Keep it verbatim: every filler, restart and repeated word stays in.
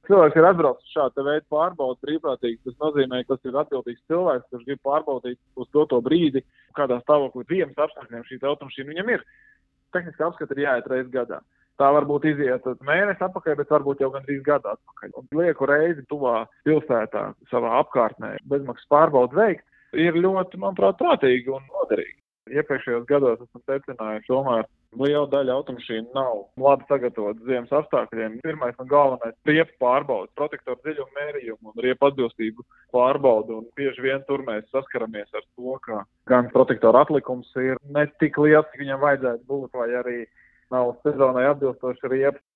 Cilvēks ir atbraucis šādu veidu pārbaudu brīvprātīgi. Tas nozīmē, ka tas ir atbildīgs cilvēks, kurš grib pārbaudīt uz doto brīdi, kādā stāvoklī ziemas apstākļiem šī automašīna viņam ir. Tehniski apskati ir jāiet reizi gadā. Tā varbūt iziet mēnesi atpakaļ, bet varbūt jau gandrīz gadu atpakaļ. Un lieku reizi tuvā pilsētā savā apkārtnē bezmaksas pārbaudu veikt ir ļoti, manuprāt, prātīgi un noderīgi. Iepriekšējos gados esmu secinājis, tomēr liela daļa automašīnu nav labi sagatavota ziemas apstākļiem. Pirmais un galvenais - riepu pārbaudas, protektoru dziļumu mērījumu un riepu atbilstību pārbaudu. Un bieži vien tur mēs saskaramies ar to, ka gan protektoru atlikums ir ne tik liels, cik viņam vajadzētu būt, vai arī nav sezonai atbilstoši riepu.